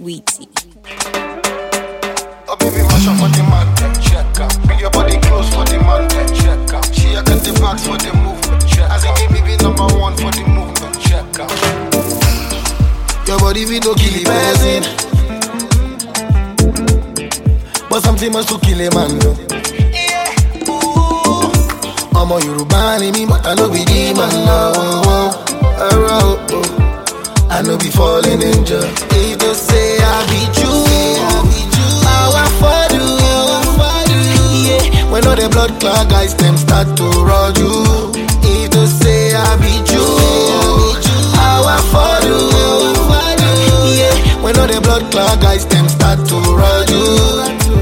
Weezy. Oh baby, mash up for the man, check out. Bring your body close for the man, check out. She got the box for the movement, check out. As a baby number one for the movement, check out. Your body we no kill the person, but something must to kill a man though. I'm a Yoruba in me, but I know be the man now. I know be falling in love. If they say I be true, how I for do, yeah. When all the blood clot guys them start to roll you. If they say I be true, how I for do, yeah. When all the blood clot guys them start to roll you.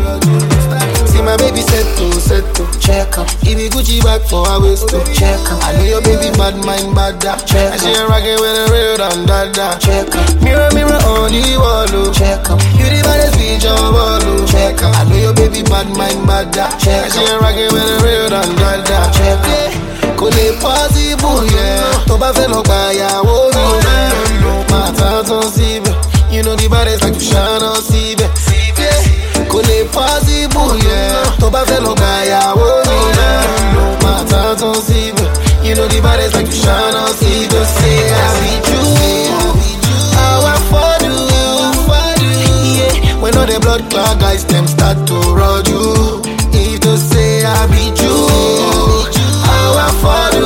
See my baby set to check up. If you Gucci back for a waist to check up. I know your baby bad mind bad da. Check up. And she rockin' with a real damn dada. Check up. Mirror mirror on the wall. Check up. You the baddest bitch of all. Check up. I know your baby bad mind bad da. Check up. And she rockin' with a real damn dada. Check up. Kò lè possible yeah. Tó bá fẹ́ lọ gba ìyàwó mi máa tán tán síbẹ̀. You know the baddest like to shine on síbẹ̀. Kò lè possible yeah. Tó bá fẹ́ lọ gba ìyàwó mi máa tán tán síbẹ̀. You know the baddest like to shine on síbẹ̀. Say I be true, how I for do, yeah. When all the blood clot guys them start to roll you. If they say I be true, how I for do,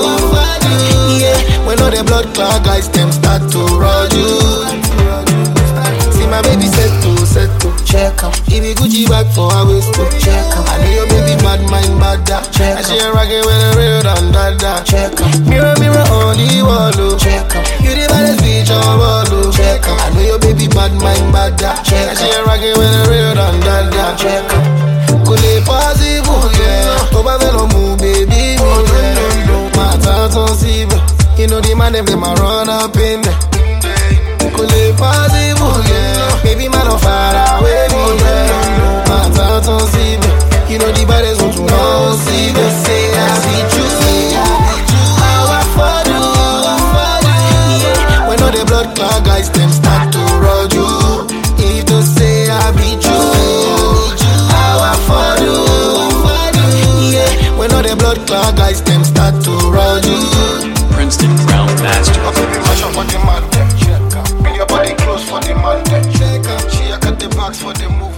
yeah. When all the blood clot guys them start to roll you. See my baby set to check up. If you Gucci back for a waist to check up. I know your baby bad mind bad da. Check up. And she rockin' with a real damn dada. Check up. Mirror mirror on the wall. Check up. You the baddest bitch of all. Check up. I know your baby bad mind bad da. Check up. And she rockin' with a real damn dada. Check up. Kò lè possible yeah. Tó bá fẹ́ lọ mú baby mi yeah. Máa tán tán síbẹ̀. You know the man them a run up in there. Kò lè possible yeah. Baby man don't far away me yeah. Máa tán tán síbẹ̀. You know the baddest want to know síbẹ̀. Say I be true, how I for do, yeah. When all the blood clot guys them start to roll you. If they say I be true, how I for do, yeah. When all the blood clot guys them start to roll you. Princeton Crown Master. Oh baby, mash up for the man, check out. Bring your body close for the man, check out. She got the box for the move.